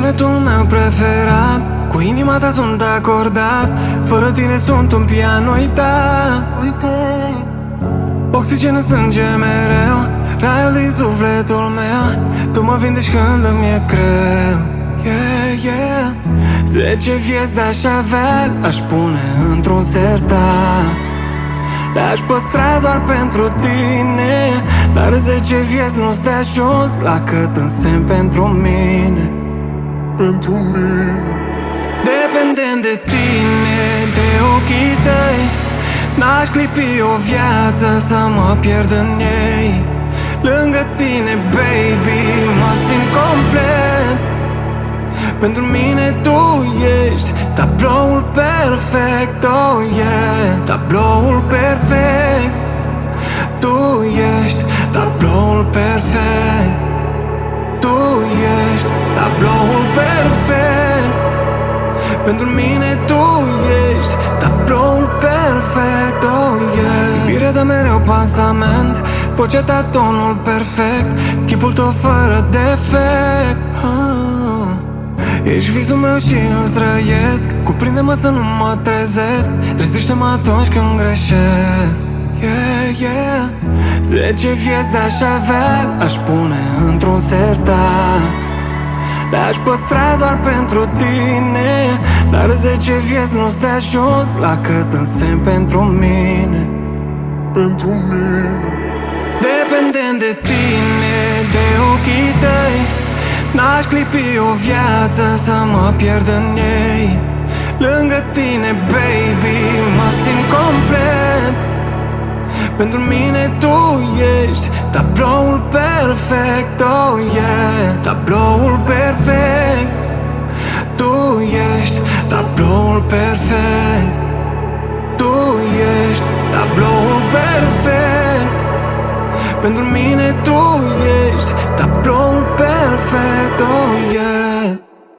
sunetul meu preferat, cu inima ta sunt acordat. Fără tine sunt un pian uitat. Oxigen în sânge mereu, raiul din sufletul meu. Tu mă vindești când îmi e greu. Yeah, yeah. 10 vieți de-aș avea, aș pune într-un sertar. Le-aș păstra doar pentru tine, dar 10 vieți nu-ți de ajuns la cât însemn pentru mine. Pentru mine. Dependent de tine, de ochii tăi, n-aș clipi o viață să mă pierd în ei. Lângă tine, baby, mă simt complet. Pentru mine tu ești tabloul perfect, oh yeah. Tabloul perfect. Tu ești tabloul perfect. Tu ești tabloul perfect. Pentru mine tu ești tabloul perfect, oh yeah. Iubirea ta mereu pansament, vocea ta tonul perfect, chipul tău fără defect. Ești visul meu și îl trăiesc. Cuprinde-mă să nu mă trezesc, trezește-mă atunci când greșesc. Yeah, yeah. 10 vieți de-aș avea, aș pune într-un sertar. Le-aș păstra doar pentru tine, dar 10 vieți nu-ți de ajuns la cât însemn pentru mine. Pentru mine. Dependent de tine, de ochii tăi, n-aș clipi o viață să mă pierd în ei. Lângă tine, baby, mă simt complet. Pentru mine tu ești tabloul perfect, oh yeah. Tabloul perfect. Tu ești tabloul perfect. Tu ești tabloul perfect. Pentru mine tu ești tabloul perfect, oh yeah.